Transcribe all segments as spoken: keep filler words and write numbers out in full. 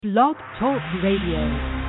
Blog Talk Radio.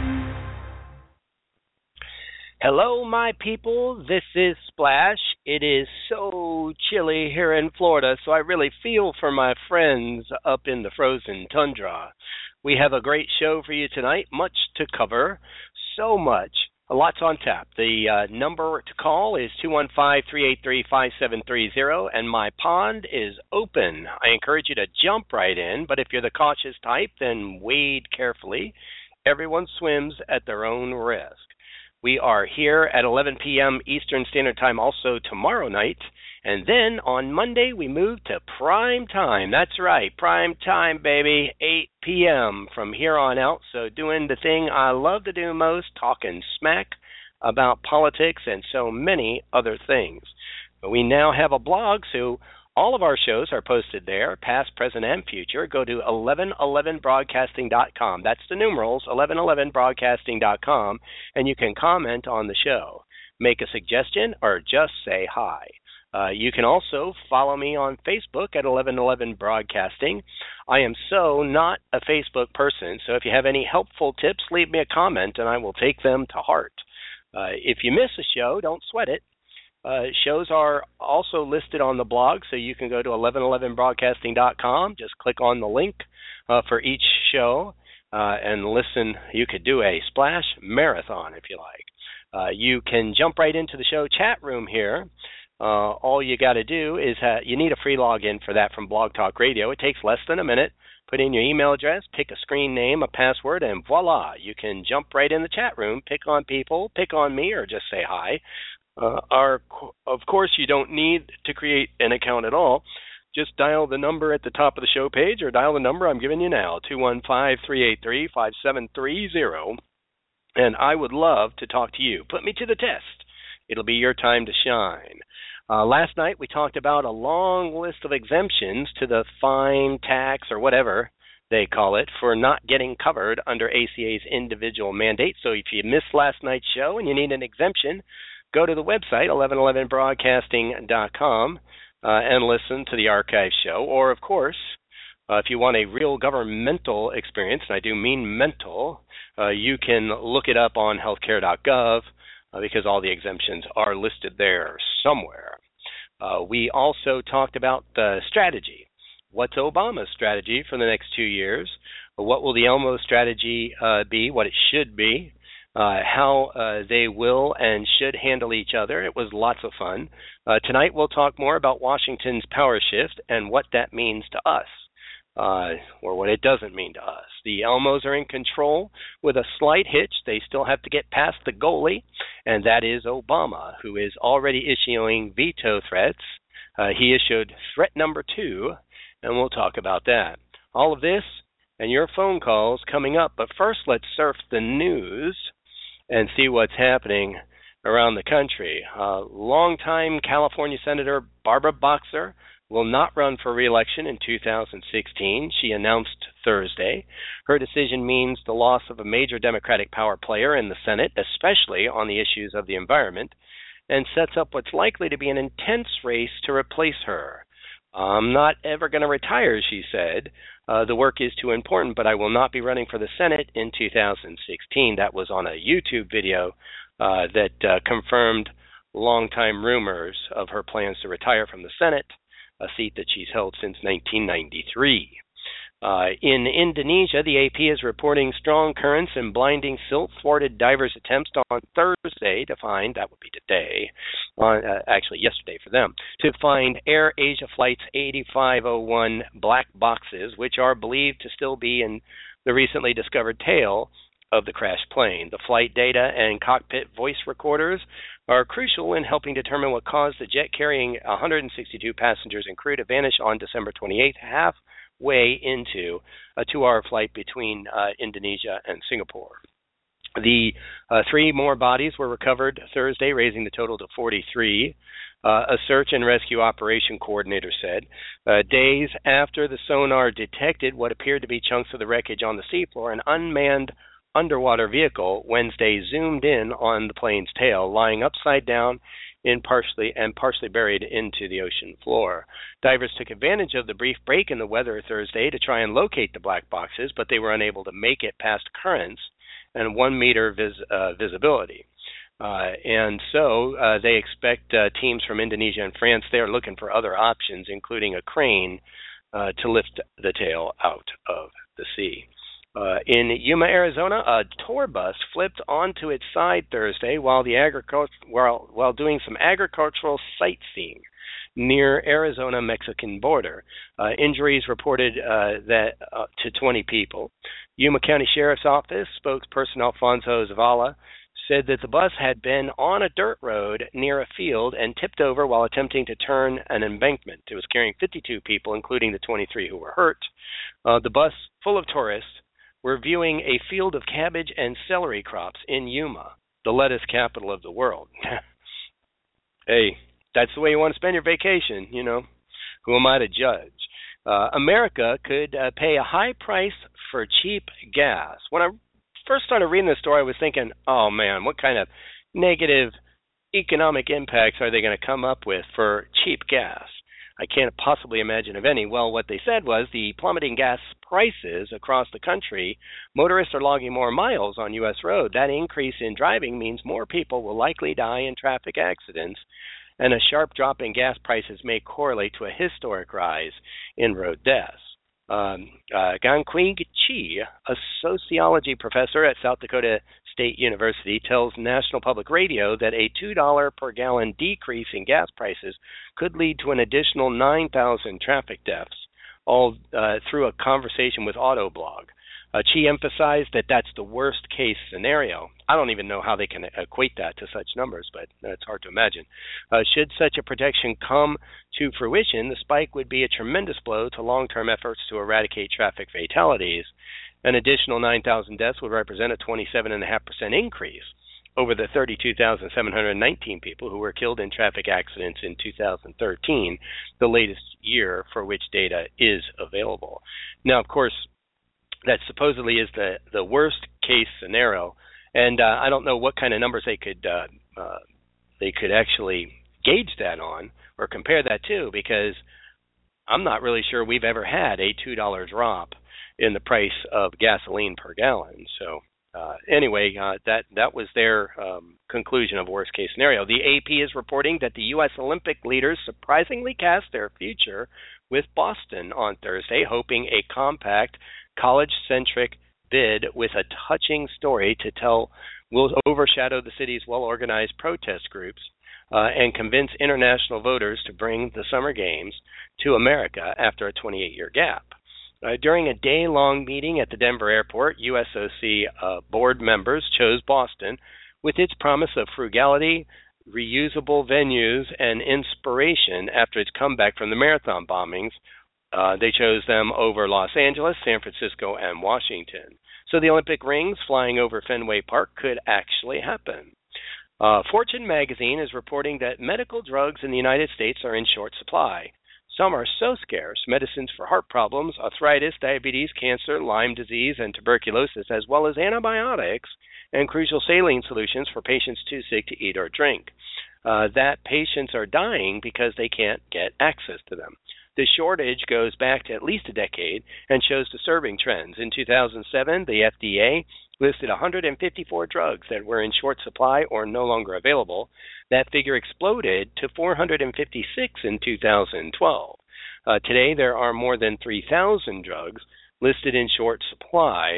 Hello, my people. This is Splash. It is so chilly here in Florida, so I really feel for my friends up in the frozen tundra. We have a great show for you tonight, much to cover, so much. Lots on tap. The uh, number to call is two one five, three eight three, five seven three zero, and my pond is open. I encourage you to jump right in, but if you're the cautious type, then wade carefully. Everyone swims at their own risk. We are here at eleven p.m. Eastern Standard Time also tomorrow night, and then on Monday we move to prime time. That's right, prime time, baby, eight p.m. from here on out. So doing the thing I love to do most, talking smack about politics and so many other things. But we now have a blog, so all of our shows are posted there, past, present, and future. Go to eleven eleven broadcasting dot com. That's the numerals, eleven eleven broadcasting dot com, and you can comment on the show, make a suggestion, or just say hi. Uh, you can also follow me on Facebook at eleven eleven broadcasting. I am so not a Facebook person, so if you have any helpful tips, leave me a comment, and I will take them to heart. Uh, if you miss a show, don't sweat it. Uh, shows are also listed on the blog, so you can go to eleven eleven broadcasting dot com. Just click on the link uh, for each show uh, and listen. You could do a splash marathon if you like. Uh, you can jump right into the show chat room here. Uh, all you got to do is ha- you need a free login for that from Blog Talk Radio. It takes less than a minute. Put in your email address, pick a screen name, a password, and voila, you can jump right in the chat room, pick on people, pick on me, or just say hi. Uh, our, of course, you don't need to create an account at all. Just dial the number at the top of the show page or dial the number I'm giving you now, two one five, three eight three, five seven three zero, and I would love to talk to you. Put me to the test. It'll be your time to shine. Uh, last night we talked about a long list of exemptions to the fine, tax, or whatever they call it, for not getting covered under A C A's individual mandate. So if you missed last night's show and you need an exemption, go to the website, eleven eleven broadcasting dot com, uh, and listen to the archive show. Or, of course, uh, if you want a real governmental experience, and I do mean mental, uh, you can look it up on healthcare dot gov uh, because all the exemptions are listed there somewhere. Uh, we also talked about the strategy. What's Obama's strategy for the next two years? What will the Elmo strategy uh, be, what it should be? Uh, how uh, they will and should handle each other. It was lots of fun. Uh, tonight we'll talk more about Washington's power shift and what that means to us, uh, or what it doesn't mean to us. The Elmos are in control with a slight hitch. They still have to get past the goalie, and that is Obama, who is already issuing veto threats. Uh, he issued threat number two, and we'll talk about that. All of this and your phone calls coming up, but first let's surf the news and see what's happening around the country. Uh, longtime California Senator Barbara Boxer will not run for re-election in two thousand sixteen, she announced Thursday. Her decision means the loss of a major Democratic power player in the Senate, especially on the issues of the environment, and sets up what's likely to be an intense race to replace her. I'm not ever going to retire, she said. Uh, the work is too important, but I will not be running for the Senate in two thousand sixteen. That was on a YouTube video uh, that uh, confirmed longtime rumors of her plans to retire from the Senate, a seat that she's held since nineteen ninety-three. Uh, in Indonesia, the A P is reporting strong currents and blinding silt thwarted divers' attempts on Thursday to find, that would be today, on, uh, actually yesterday for them, to find Air Asia Flight's eighty-five oh one black boxes, which are believed to still be in the recently discovered tail of the crashed plane. The flight data and cockpit voice recorders are crucial in helping determine what caused the jet carrying one hundred sixty-two passengers and crew to vanish on December twenty-eighth, half way into a two-hour flight between uh, Indonesia and Singapore. The uh, three more bodies were recovered Thursday, raising the total to forty-three, uh, a search and rescue operation coordinator said. Uh, days after the sonar detected what appeared to be chunks of the wreckage on the seafloor, an unmanned underwater vehicle Wednesday zoomed in on the plane's tail, lying upside down in partially and partially buried into the ocean floor. Divers took advantage of the brief break in the weather Thursday to try and locate the black boxes, but they were unable to make it past currents and one meter vis, uh, visibility. Uh, and so uh, they expect uh, teams from Indonesia and France, they are looking for other options, including a crane uh, to lift the tail out of the sea. Uh, in Yuma, Arizona, a tour bus flipped onto its side Thursday while the agricult- while, while doing some agricultural sightseeing near Arizona-Mexican border. Uh, injuries reported uh, that uh, to twenty people. Yuma County Sheriff's Office spokesperson Alfonso Zavala said that the bus had been on a dirt road near a field and tipped over while attempting to turn an embankment. It was carrying fifty-two people, including the twenty-three who were hurt. Uh, the bus, full of tourists, were viewing a field of cabbage and celery crops in Yuma, the lettuce capital of the world. Hey, that's the way you want to spend your vacation, you know. Who am I to judge? Uh, America could uh, pay a high price for cheap gas. When I first started reading this story, I was thinking, oh, man, what kind of negative economic impacts are they going to come up with for cheap gas? I can't possibly imagine of any. Well, what they said was the plummeting gas prices across the country, motorists are logging more miles on U S roads. That increase in driving means more people will likely die in traffic accidents, and a sharp drop in gas prices may correlate to a historic rise in road deaths. Um, uh, Gang-Queen Chi, a sociology professor at South Dakota State University, tells National Public Radio that a two dollars per gallon decrease in gas prices could lead to an additional nine thousand traffic deaths, all uh, through a conversation with Autoblog. Uh, Chi emphasized that that's the worst case scenario. I don't even know how they can equate that to such numbers, but it's hard to imagine. Uh, should such a projection come to fruition, the spike would be a tremendous blow to long-term efforts to eradicate traffic fatalities. An additional nine thousand deaths would represent a twenty-seven point five percent increase over the thirty-two thousand seven hundred nineteen people who were killed in traffic accidents in two thousand thirteen, the latest year for which data is available. Now, of course, that supposedly is the, the worst case scenario, and uh, I don't know what kind of numbers they could uh, uh, they could actually gauge that on or compare that to, because I'm not really sure we've ever had a two dollars drop in the price of gasoline per gallon. So uh, anyway, uh, that that was their um, conclusion of worst case scenario. The A P is reporting that the U S Olympic leaders surprisingly cast their future with Boston on Thursday, hoping a compact, college-centric bid with a touching story to tell will overshadow the city's well-organized protest groups uh, and convince international voters to bring the Summer Games to America after a twenty-eight year gap. Uh, during a day-long meeting at the Denver airport, U S O C uh, board members chose Boston with its promise of frugality, reusable venues, and inspiration after its comeback from the marathon bombings. Uh, they chose them over Los Angeles, San Francisco, and Washington. So the Olympic rings flying over Fenway Park could actually happen. Uh, Fortune magazine is reporting that medical drugs in the United States are in short supply. Some are so scarce, medicines for heart problems, arthritis, diabetes, cancer, Lyme disease, and tuberculosis, as well as antibiotics and crucial saline solutions for patients too sick to eat or drink, uh, that patients are dying because they can't get access to them. The shortage goes back to at least a decade and shows disturbing trends. In two thousand seven, the F D A listed one hundred fifty-four drugs that were in short supply or no longer available. That figure exploded to four hundred fifty-six in two thousand twelve. Uh, today, there are more than three thousand drugs listed in short supply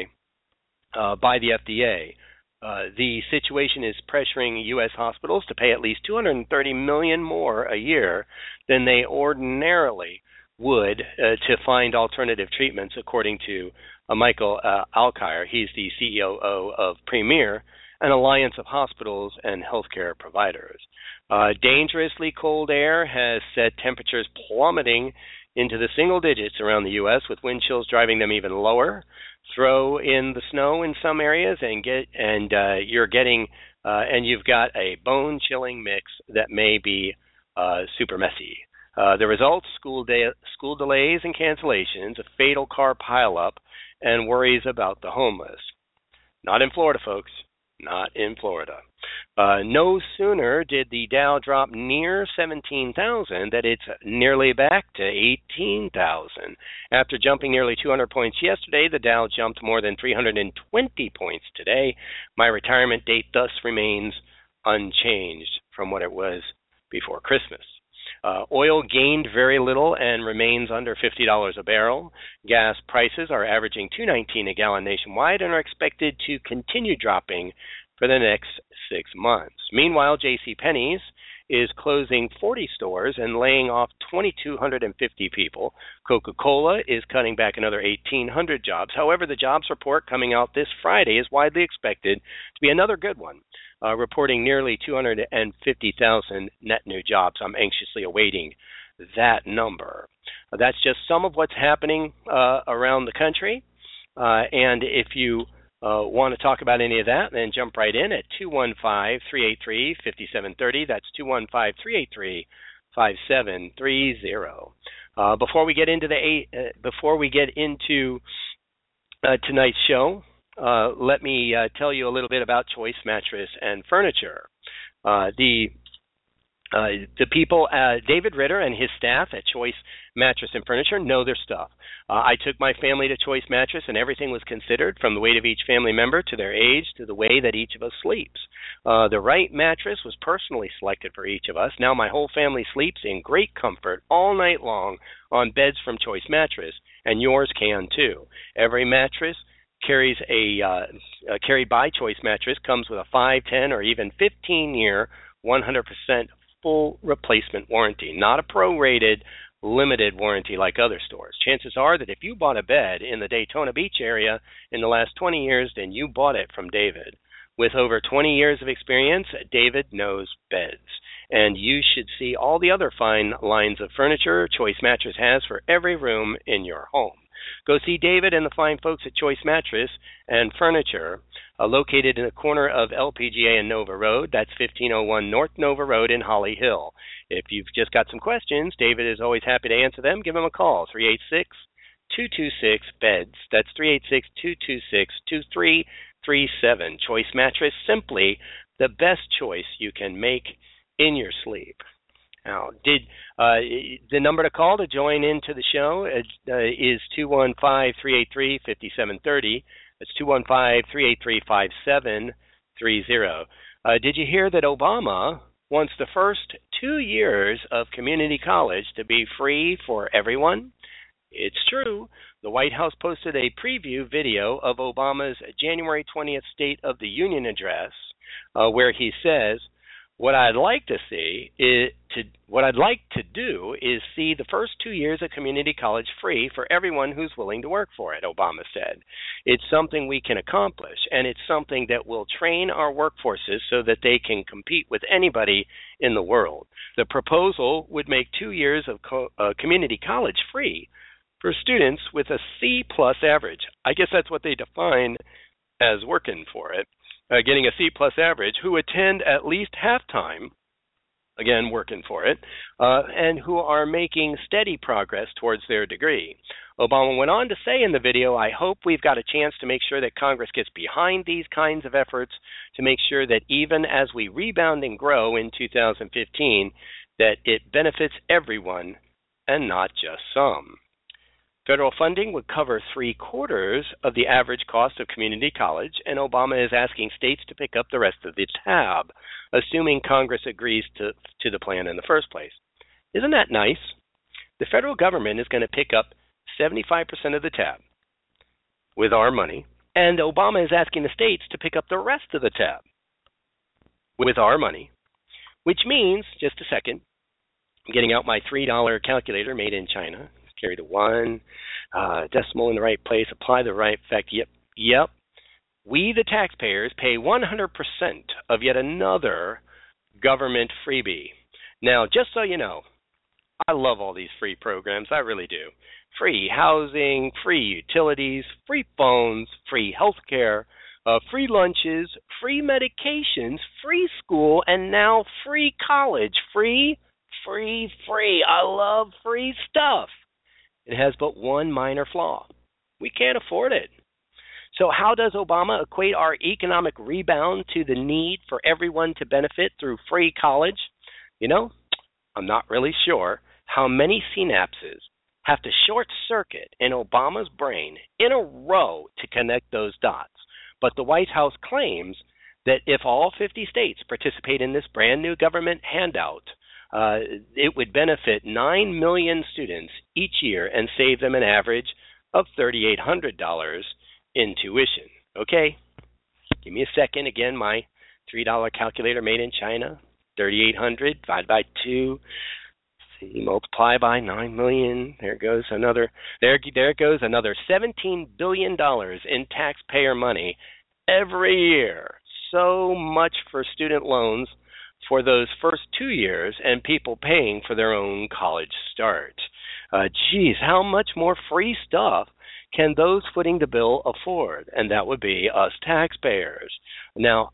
uh, by the F D A. Uh, the situation is pressuring U S hospitals to pay at least two hundred thirty million dollars more a year than they ordinarily would uh, to find alternative treatments, according to uh, Michael uh, Alkire. He's the C E O of Premier, an alliance of hospitals and healthcare providers. Uh, dangerously cold air has set temperatures plummeting into the single digits around the U S, with wind chills driving them even lower. Throw in the snow in some areas, and get and uh, you're getting uh, and you've got a bone-chilling mix that may be uh, super messy. Uh, the results: school day, school delays and cancellations, a fatal car pileup, and worries about the homeless. Not in Florida, folks. not in Florida. Uh, no sooner did the Dow drop near seventeen thousand that it's nearly back to eighteen thousand. After jumping nearly two hundred points yesterday, the Dow jumped more than three hundred twenty points today. My retirement date thus remains unchanged from what it was before Christmas. Uh, oil gained very little and remains under fifty dollars a barrel. Gas prices are averaging two nineteen a gallon nationwide and are expected to continue dropping for the next six months. Meanwhile, JCPenney's is closing forty stores and laying off two thousand two hundred fifty people. Coca-Cola is cutting back another eighteen hundred jobs. However, the jobs report coming out this Friday is widely expected to be another good one, uh, reporting nearly two hundred fifty thousand net new jobs. I'm anxiously awaiting that number. Uh, that's just some of what's happening uh, around the country. Uh, and if you Uh, want to talk about any of that, then jump right in at two one five, three eight three, five seven three zero. That's two one five, three eight three, five seven three zero. Uh, before we get into the eight, uh, before we get into uh, tonight's show, uh, let me uh, tell you a little bit about Choice Mattress and Furniture. Uh, the Uh, the people, uh, David Ritter and his staff at Choice Mattress and Furniture know their stuff. Uh, I took my family to Choice Mattress, and everything was considered, from the weight of each family member to their age to the way that each of us sleeps. Uh, the right mattress was personally selected for each of us. Now my whole family sleeps in great comfort all night long on beds from Choice Mattress, and yours can too. Every mattress carries a uh, uh, carried by Choice Mattress comes with a five, ten, or even fifteen year, one hundred percent full replacement warranty, not a prorated limited warranty like other stores. Chances are that if you bought a bed in the Daytona Beach area in the last twenty years, then you bought it from David. With over twenty years of experience, David knows beds. And you should see all the other fine lines of furniture Choice Mattress has for every room in your home. Go see David and the fine folks at Choice Mattress and Furniture, uh, located in the corner of L P G A and Nova Road. That's fifteen oh one North Nova Road in Holly Hill. If you've just got some questions, David is always happy to answer them. Give him a call, three eight six, two two six, B E D S. That's three eight six, two two six, two three three seven. Choice Mattress, simply the best choice you can make in your sleep. Now, did uh, the number to call to join into the show uh, is two one five, three eight three, five seven three zero. That's two one five, three eight three, five seven three zero. Uh, did you hear that Obama wants the first two years of community college to be free for everyone? It's true. The White House posted a preview video of Obama's January twentieth State of the Union address, uh, where he says, What I'd like to see is to what I'd like to do is see the first two years of community college free for everyone who's willing to work for it, Obama said. It's something we can accomplish, and it's something that will train our workforces so that they can compete with anybody in the world. The proposal would make two years of co- uh, community college free for students with a C plus average. I guess that's what they define as working for it. Uh, getting a C plus average, who attend at least half-time, again, working for it, uh, and who are making steady progress towards their degree. Obama went on to say in the video, I hope we've got a chance to make sure that Congress gets behind these kinds of efforts to make sure that even as we rebound and grow in two thousand fifteen, that it benefits everyone and not just some. Federal funding would cover three-quarters of the average cost of community college, and Obama is asking states to pick up the rest of the tab, assuming Congress agrees to, to the plan in the first place. Isn't that nice? The federal government is going to pick up seventy-five percent of the tab with our money, and Obama is asking the states to pick up the rest of the tab with our money, which means, just a second, I'm getting out my three dollar calculator made in China. Carry the one, uh, decimal in the right place, apply the right effect. Yep, yep. We, the taxpayers, pay one hundred percent of yet another government freebie. Now, just so you know, I love all these free programs. I really do. Free housing, free utilities, free phones, free health care, uh, free lunches, free medications, free school, and now free college. Free, free, free. I love free stuff. It has but one minor flaw. We can't afford it. So how does Obama equate our economic rebound to the need for everyone to benefit through free college? You know, I'm not really sure how many synapses have to short circuit in Obama's brain in a row to connect those dots. But the White House claims that if all fifty states participate in this brand new government handout, uh, it would benefit nine million students each year and save them an average of three thousand eight hundred dollars in tuition. Okay, give me a second. Again, my three dollar calculator made in China, three thousand eight hundred divided by two. See, multiply by nine million. There goes another. There, there goes another seventeen billion dollars in taxpayer money every year. So much for student loans for those first two years, and people paying for their own college start. Uh, geez, how much more free stuff can those footing the bill afford? And that would be us taxpayers. Now,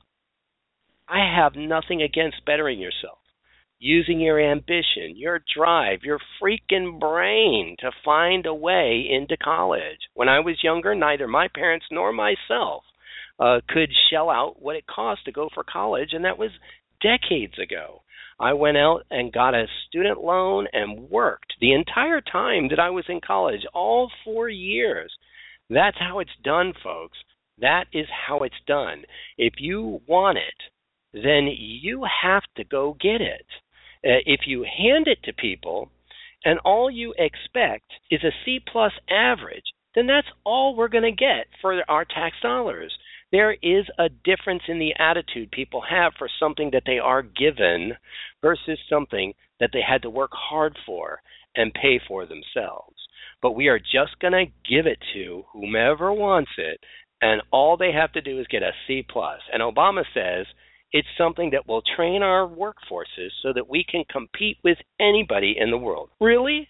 I have nothing against bettering yourself, using your ambition, your drive, your freaking brain to find a way into college. When I was younger, neither my parents nor myself uh, could shell out what it cost to go for college, and that was decades ago. I went out and got a student loan and worked the entire time that I was in college, all four years. That's how it's done, folks. That is how it's done. If you want it, then you have to go get it. Uh, if you hand it to people and all you expect is a C plus average, then that's all we're going to get for our tax dollars. There is a difference in the attitude people have for something that they are given versus something that they had to work hard for and pay for themselves. But we are just going to give it to whomever wants it, and all they have to do is get a C plus. And Obama says it's something that will train our workforces so that we can compete with anybody in the world. Really?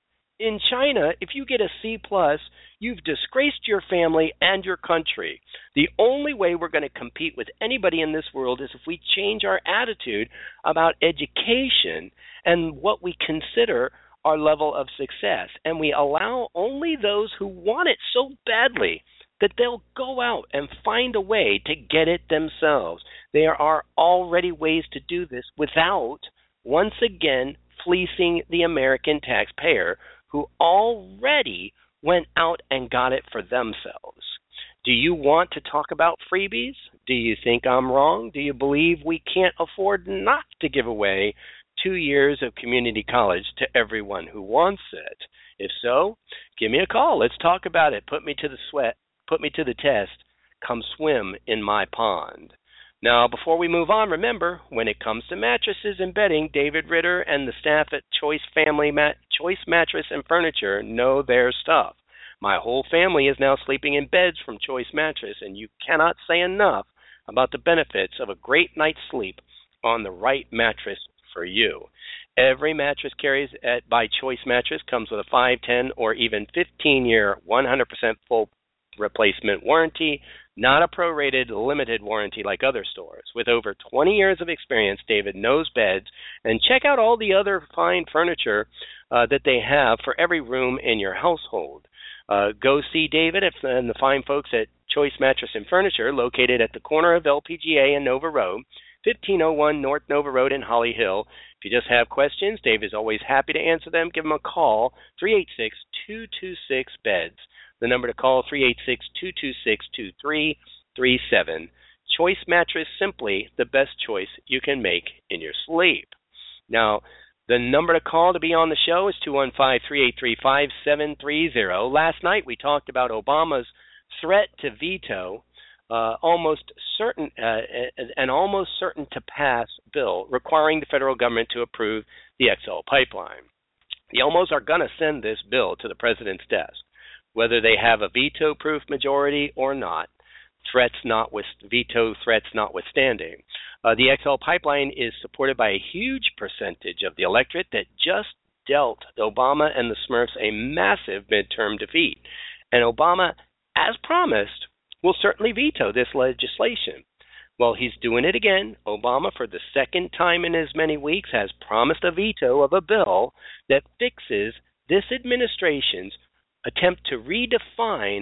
In China, if you get a C plus, you've disgraced your family and your country. The only way we're going to compete with anybody in this world is if we change our attitude about education and what we consider our level of success. And we allow only those who want it so badly that they'll go out and find a way to get it themselves. There are already ways to do this without, once again, fleecing the American taxpayer who already went out and got it for themselves. Do you want to talk about freebies? Do you think I'm wrong? Do you believe we can't afford not to give away two years of community college to everyone who wants it? If so, give me a call. Let's talk about it. Put me to the sweat. Put me to the test. Come swim in my pond. Now, before we move on, remember, when it comes to mattresses and bedding, David Ritter and the staff at Choice Family Mat- Choice Mattress and Furniture know their stuff. My whole family is now sleeping in beds from Choice Mattress, and you cannot say enough about the benefits of a great night's sleep on the right mattress for you. Every mattress carries at by Choice Mattress comes with a five, ten, or even fifteen-year, one hundred percent full replacement warranty, not a prorated limited warranty like other stores. With over twenty years of experience, David knows beds, and check out all the other fine furniture uh, that they have for every room in your household. Uh, go see David and the fine folks at Choice Mattress and Furniture, located at the corner of L P G A and Nova Road, fifteen oh one North Nova Road in Holly Hill. If you just have questions, Dave is always happy to answer them. Give him a call, three eight six, two two six, B E D S. The number to call, three eight six, two two six, two three three seven. Choice Mattress, simply the best choice you can make in your sleep. Now, the number to call to be on the show is two one five, three eight three, five seven three zero. Last night we talked about Obama's threat to veto uh, almost certain uh, an almost certain to pass bill requiring the federal government to approve the X L pipeline. The Elmos are going to send this bill to the president's desk, whether they have a veto-proof majority or not. Threats not with veto threats notwithstanding. Uh, the X L pipeline is supported by a huge percentage of the electorate that just dealt Obama and the Smurfs a massive midterm defeat. And Obama, as promised, will certainly veto this legislation. Well, he's doing it again. Obama, for the second time in as many weeks, has promised a veto of a bill that fixes this administration's attempt to redefine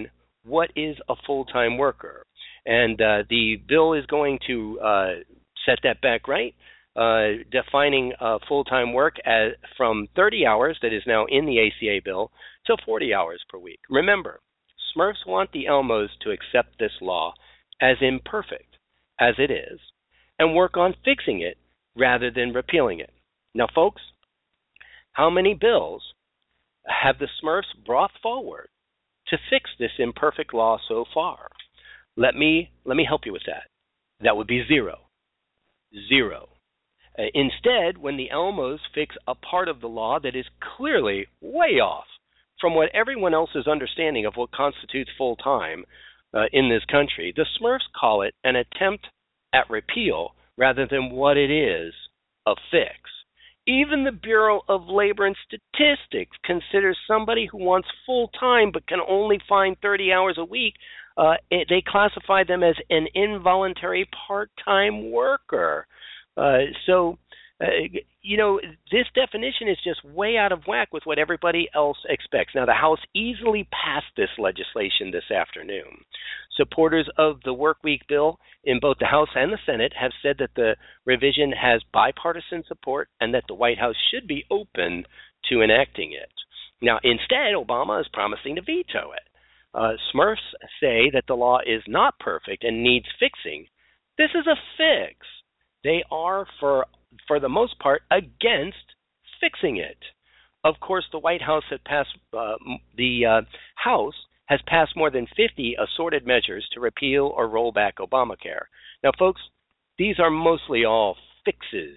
what is a full-time worker? And uh, the bill is going to uh, set that back right, uh, defining uh, full-time work as from thirty hours, that is now in the A C A bill, to forty hours per week. Remember, Smurfs want the Elmos to accept this law as imperfect as it is and work on fixing it rather than repealing it. Now, folks, how many bills have the Smurfs brought forward to fix this imperfect law so far? Let me let me help you with that. That would be zero. Zero. Uh, instead, when the Elmos fix a part of the law that is clearly way off from what everyone else's understanding of what constitutes full-time uh, in this country, the Smurfs call it an attempt at repeal rather than what it is, a fix. Even the Bureau of Labor and Statistics considers somebody who wants full-time but can only find thirty hours a week, uh, it, they classify them as an involuntary part-time worker. Uh, so, uh, you know, this definition is just way out of whack with what everybody else expects. Now, the House easily passed this legislation this afternoon. Supporters of the workweek bill in both the House and the Senate have said that the revision has bipartisan support and that the White House should be open to enacting it. Now, instead, Obama is promising to veto it. Uh, Smurfs say that the law is not perfect and needs fixing. This is a fix. They are, for for the most part, against fixing it. Of course, the White House has passed uh, the uh, House has passed more than fifty assorted measures to repeal or roll back Obamacare. Now, folks, these are mostly all fixes.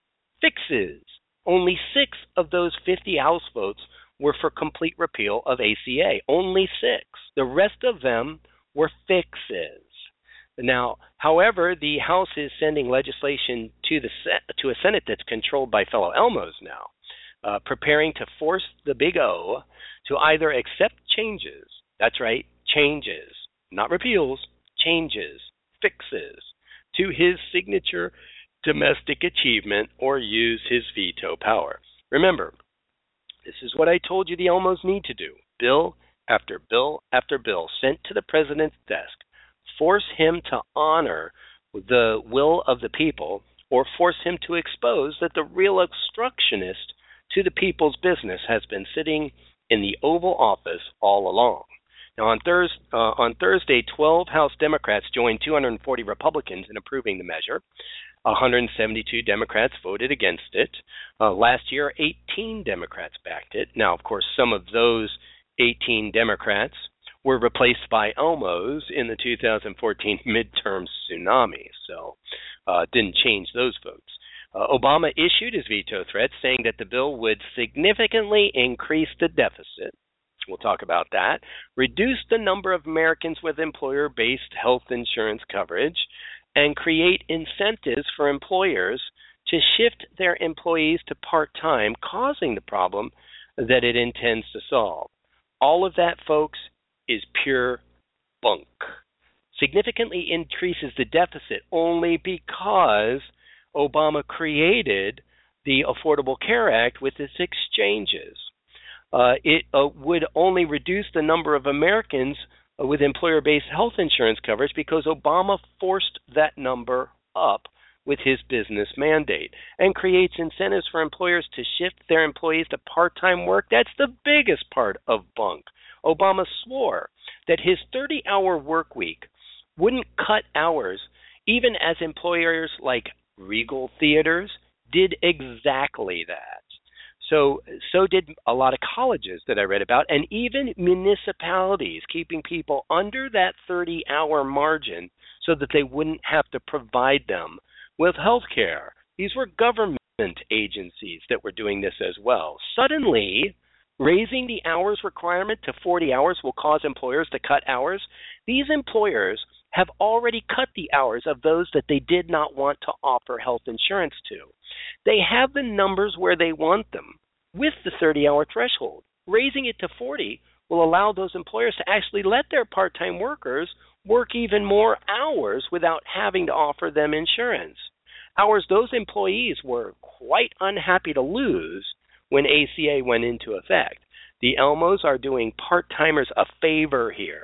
Fixes. Only six of those fifty House votes were for complete repeal of A C A. Only six. The rest of them were fixes. Now, however, the House is sending legislation to the to a Senate that's controlled by fellow Elmos now, uh, preparing to force the Big O to either accept changes, that's right, changes, not repeals, changes, fixes, to his signature domestic achievement or use his veto power. Remember, this is what I told you the Elmos need to do. Bill after bill after bill sent to the president's desk. Force him to honor the will of the people, or force him to expose that the real obstructionist to the people's business has been sitting in the Oval Office all along. Now, on, Thurs- uh, on Thursday, twelve House Democrats joined two hundred forty Republicans in approving the measure. one hundred seventy-two Democrats voted against it. Uh, last year, eighteen Democrats backed it. Now, of course, some of those eighteen Democrats were replaced by Elmos in the two thousand fourteen midterm tsunami, so uh, didn't change those votes. Uh, Obama issued his veto threat, saying that the bill would significantly increase the deficit. We'll talk about that. Reduce the number of Americans with employer-based health insurance coverage, and create incentives for employers to shift their employees to part-time, causing the problem that it intends to solve. All of that, folks, is pure bunk. Significantly increases the deficit only because Obama created the Affordable Care Act with its exchanges. Uh, it uh, would only reduce the number of Americans uh, with employer-based health insurance coverage because Obama forced that number up with his business mandate and creates incentives for employers to shift their employees to part-time work. That's the biggest part of bunk. Obama swore that his thirty-hour work week wouldn't cut hours, even as employers like Regal Theaters did exactly that. So, so did a lot of colleges that I read about, and even municipalities keeping people under that thirty-hour margin so that they wouldn't have to provide them with health care. These were government agencies that were doing this as well. Suddenly, raising the hours requirement to forty hours will cause employers to cut hours. These employers have already cut the hours of those that they did not want to offer health insurance to. They have the numbers where they want them with the thirty-hour threshold. Raising it to forty will allow those employers to actually let their part-time workers work even more hours without having to offer them insurance. Hours those employees were quite unhappy to lose when A C A went into effect. The Elmos are doing part-timers a favor here.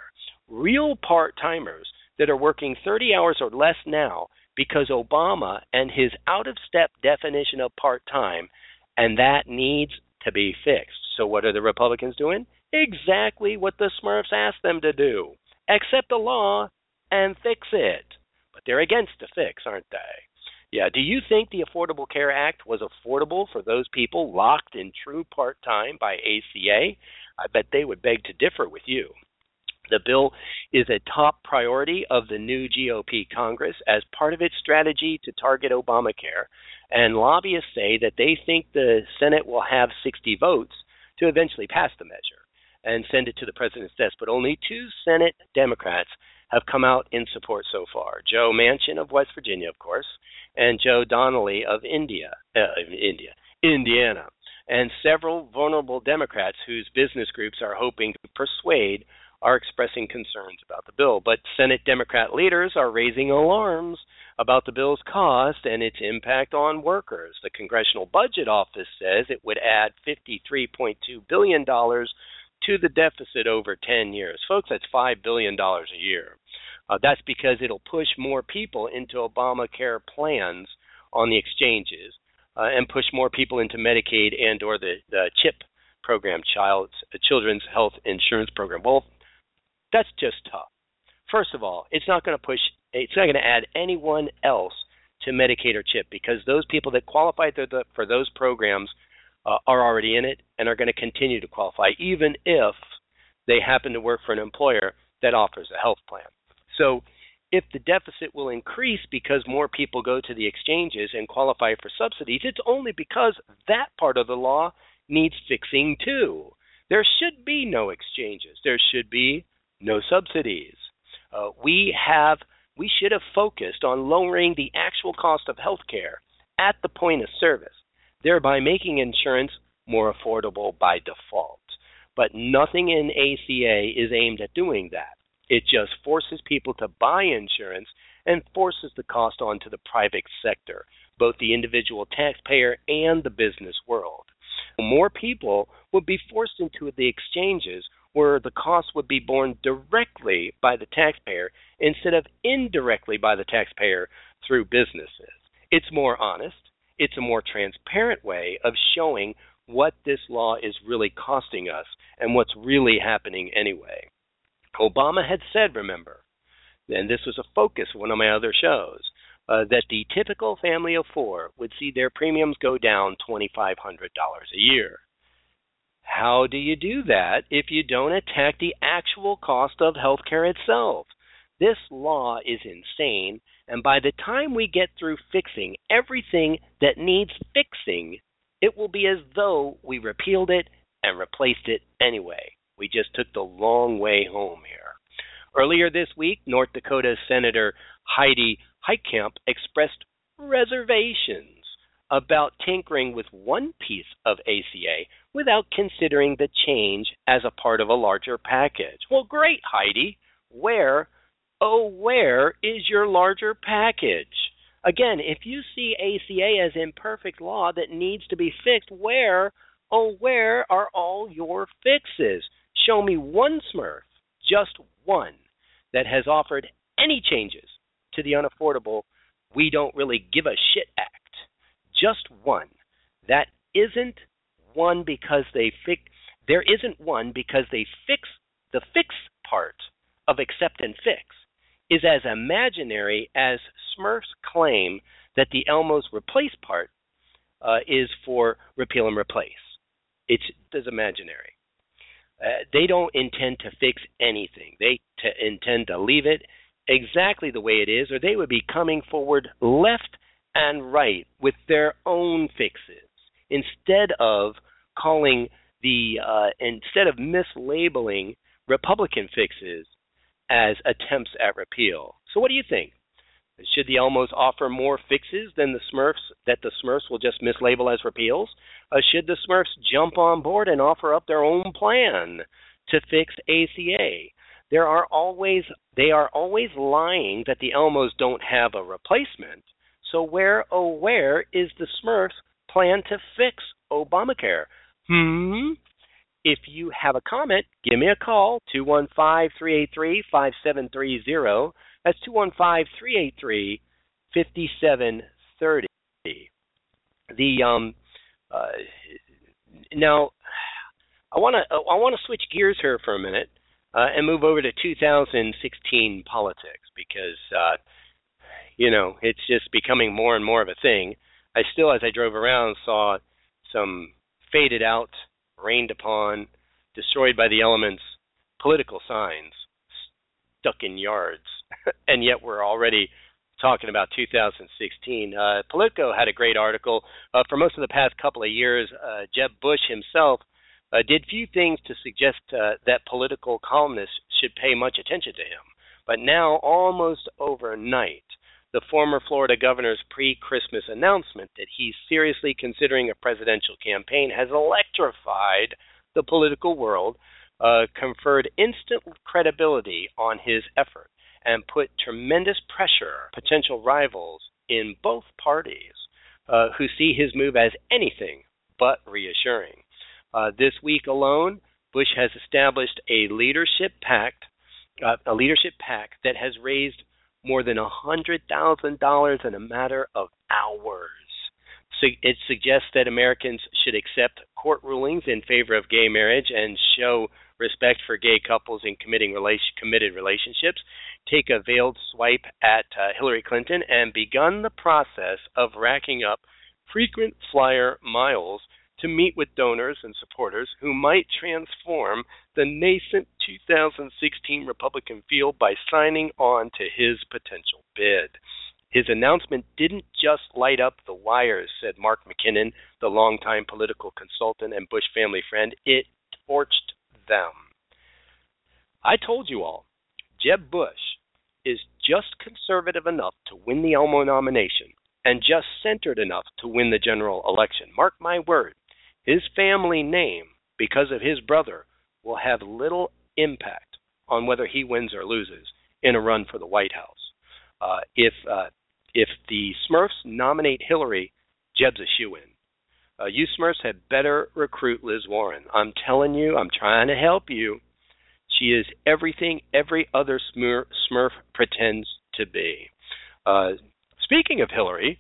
real part-timers that are working thirty hours or less now because Obama and his out-of-step definition of part-time, and that needs to be fixed. So what are the Republicans doing? Exactly what the Smurfs asked them to do. Accept the law and fix it. But they're against the fix, aren't they? Yeah, do you think the Affordable Care Act was affordable for those people locked in true part-time by A C A? I bet they would beg to differ with you. The bill is a top priority of the new G O P Congress as part of its strategy to target Obamacare, and lobbyists say that they think the Senate will have sixty votes to eventually pass the measure and send it to the president's desk. But only two Senate Democrats have come out in support so far. Joe Manchin of West Virginia, of course, and Joe Donnelly of India, uh, India, Indiana, and several vulnerable Democrats whose business groups are hoping to persuade are expressing concerns about the bill. But Senate Democrat leaders are raising alarms about the bill's cost and its impact on workers. The Congressional Budget Office says it would add fifty-three point two billion dollars to the deficit over ten years. Folks, that's five billion dollars a year. Uh, that's because it'll push more people into Obamacare plans on the exchanges uh, and push more people into Medicaid and or the, the CHIP program, Child's, uh, Children's Health Insurance Program. Well, that's just tough. First of all, it's not going to push, it's not going to add anyone else to Medicaid or CHIP because those people that qualify for, the, for those programs uh, are already in it and are going to continue to qualify, even if they happen to work for an employer that offers a health plan. So if the deficit will increase because more people go to the exchanges and qualify for subsidies, it's only because that part of the law needs fixing too. There should be no exchanges. There should be no subsidies. Uh, we have, we should have focused on lowering the actual cost of health care at the point of service, thereby making insurance more affordable by default. But nothing in A C A is aimed at doing that. It just forces people to buy insurance and forces the cost onto the private sector, both the individual taxpayer and the business world. More people would be forced into the exchanges where the cost would be borne directly by the taxpayer instead of indirectly by the taxpayer through businesses. It's more honest. It's a more transparent way of showing what this law is really costing us and what's really happening anyway. Obama had said, remember, and this was a focus of one of my other shows, uh, that the typical family of four would see their premiums go down two thousand five hundred dollars a year. How do you do that if you don't attack the actual cost of health care itself? This law is insane, and by the time we get through fixing everything that needs fixing, it will be as though we repealed it and replaced it anyway. We just took the long way home here. Earlier this week, North Dakota Senator Heidi Heitkamp expressed reservations about tinkering with one piece of A C A without considering the change as a part of a larger package. Well, great, Heidi. Where, oh, where is your larger package? Again, if you see A C A as imperfect law that needs to be fixed, where, oh, where are all your fixes? Show me one Smurf, just one, that has offered any changes to the unaffordable We Don't Really Give a Shit Act. Just one. That isn't one because they fix. There isn't one because they fix the fix part of accept and fix is as imaginary as Smurfs claim that the Elmo's replace part uh, is for repeal and replace. It's as imaginary. Uh, they don't intend to fix anything. They t- intend to leave it exactly the way it is, or they would be coming forward left and right with their own fixes instead of calling the uh, instead of mislabeling Republican fixes as attempts at repeal. So what do you think? Should the Elmos offer more fixes than the Smurfs that the Smurfs will just mislabel as repeals? Uh, should the Smurfs jump on board and offer up their own plan to fix A C A? There are always they are always lying that the Elmos don't have a replacement. So where, oh where, is the Smurfs' plan to fix Obamacare? Hmm? if you have a comment, give me a call, two one five, three eight three, five seven three zero. That's two one five, three eight three, five seven three zero. The um uh, now I want to I want to switch gears here for a minute uh, and move over to two thousand sixteen politics because uh, you know it's just becoming more and more of a thing. I still, as I drove around, saw some faded out, rained upon, destroyed by the elements political signs stuck in yards, and yet we're already talking about two thousand sixteen. Uh, Politico had a great article. Uh, for most of the past couple of years, uh, Jeb Bush himself uh, did few things to suggest uh, that political columnists should pay much attention to him. But now, almost overnight, the former Florida governor's pre-Christmas announcement that he's seriously considering a presidential campaign has electrified the political world, uh, conferred instant credibility on his effort, and put tremendous pressure on potential rivals in both parties uh, who see his move as anything but reassuring. Uh, this week alone, Bush has established a leadership pact, uh, a leadership pact that has raised more than one hundred thousand dollars in a matter of hours. So it suggests that Americans should accept court rulings in favor of gay marriage and show respect for gay couples in committing relation, committed relationships, take a veiled swipe at uh, Hillary Clinton, and begun the process of racking up frequent flyer miles to meet with donors and supporters who might transform the nascent two thousand sixteen Republican field by signing on to his potential bid. His announcement didn't just light up the wires, said Mark McKinnon, the longtime political consultant and Bush family friend. It torched them. I told you all, Jeb Bush is just conservative enough to win the Elmo nomination and just centered enough to win the general election. Mark my word, his family name, because of his brother, will have little impact on whether he wins or loses in a run for the White House. Uh, if uh, if the Smurfs nominate Hillary, Jeb's a shoo-in. Uh, you Smurfs had better recruit Liz Warren. I'm telling you, I'm trying to help you. She is everything every other Smurf, Smurf pretends to be. Uh, speaking of Hillary,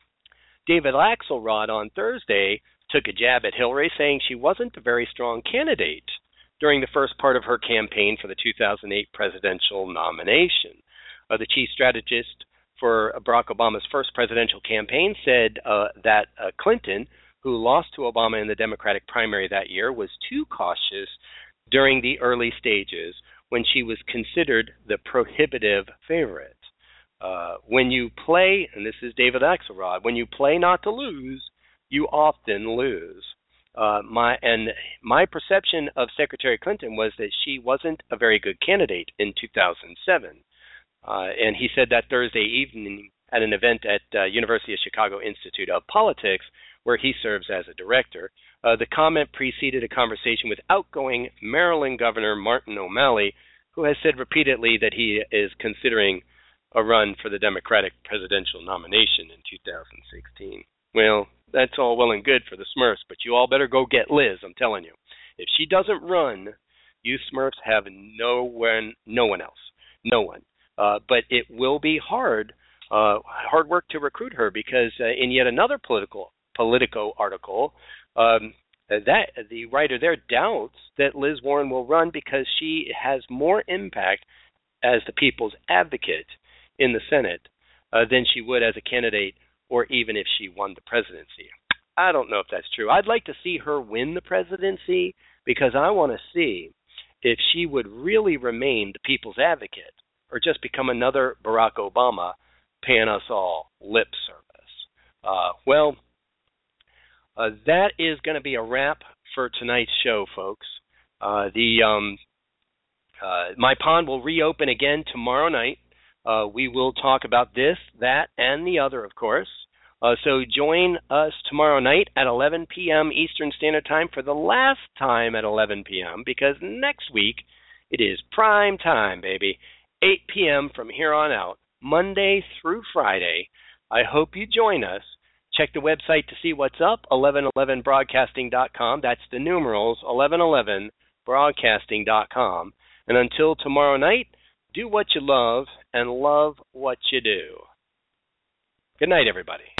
David Axelrod on Thursday took a jab at Hillary, saying she wasn't a very strong candidate during the first part of her campaign for the two thousand eight presidential nomination. Uh, the chief strategist for Barack Obama's first presidential campaign said uh, that uh, Clinton, who lost to Obama in the Democratic primary that year, was too cautious during the early stages when she was considered the prohibitive favorite. Uh, when you play, and this is David Axelrod, when you play not to lose, you often lose. Uh, my and my perception of Secretary Clinton was that she wasn't a very good candidate in two thousand seven. Uh, and he said that Thursday evening at an event at uh, University of Chicago Institute of Politics, where he serves as a director. Uh, the comment preceded a conversation with outgoing Maryland Governor Martin O'Malley, who has said repeatedly that he is considering a run for the Democratic presidential nomination in two thousand sixteen. Well, that's all well and good for the Smurfs, but you all better go get Liz, I'm telling you. If she doesn't run, you Smurfs have no one, no one else, no one. Uh, but it will be hard, uh, hard work to recruit her because uh, in yet another political Politico article, um, that the writer there doubts that Liz Warren will run because she has more impact as the people's advocate in the Senate uh, than she would as a candidate or even if she won the presidency. I don't know if that's true. I'd like to see her win the presidency because I want to see if she would really remain the people's advocate or just become another Barack Obama paying us all lip service. Uh, well, uh, that is going to be a wrap for tonight's show, folks. Uh, the um, uh, My Pond will reopen again tomorrow night. Uh, we will talk about this, that, and the other, of course. Uh, so join us tomorrow night at eleven p.m. Eastern Standard Time for the last time at eleven p.m. because next week it is prime time, baby. eight p.m. from here on out, Monday through Friday. I hope you join us. Check the website to see what's up, eleven eleven broadcasting dot com. That's the numerals, eleven eleven broadcasting dot com. And until tomorrow night, do what you love and love what you do. Good night, everybody.